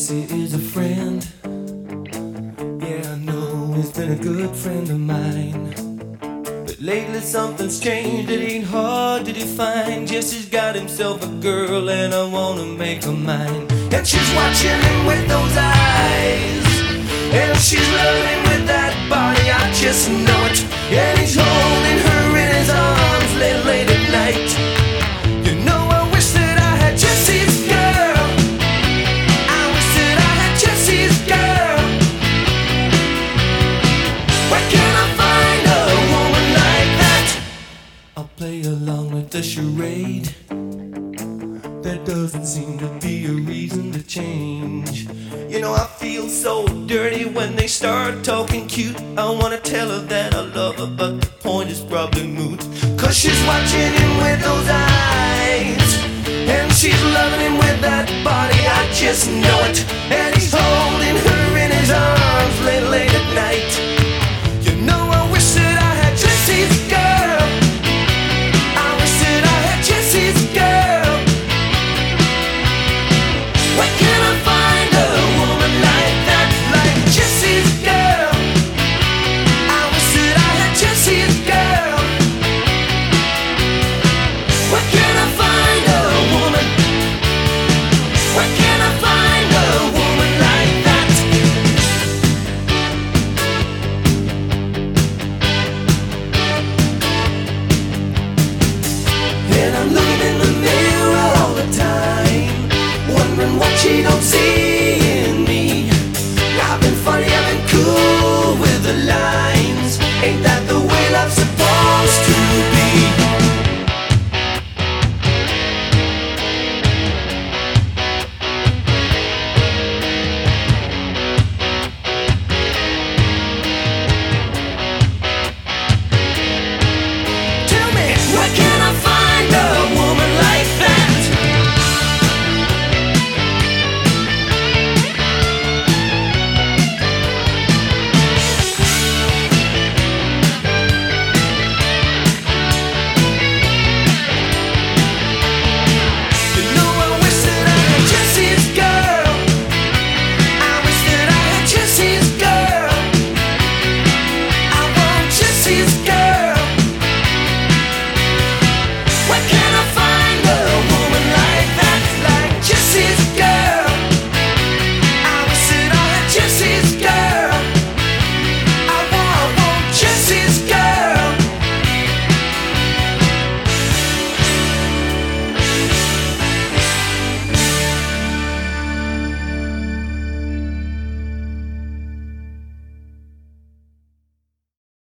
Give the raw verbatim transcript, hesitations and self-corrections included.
Jesse is a friend. Yeah, I know he's been a good friend of mine. But lately something's changed, it ain't hard to define. Jesse's got himself a girl and I wanna make her mine. And she's watching him with those eyes, and she's loving with that body, I just know it. And he's holding her in his arms late, late at night. You know I wish that I had Jesse's girl. I wish that I had Jesse's girl. Where can I find a woman like that? I'll play along with the charade. There doesn't seem to be a reason to change. You know I feel so dirty when they start talking cute. I wanna tell her that I love her, but the point is probably moot. Cause she's watching him with those eyes, and she's loving him with that body, I just know it. And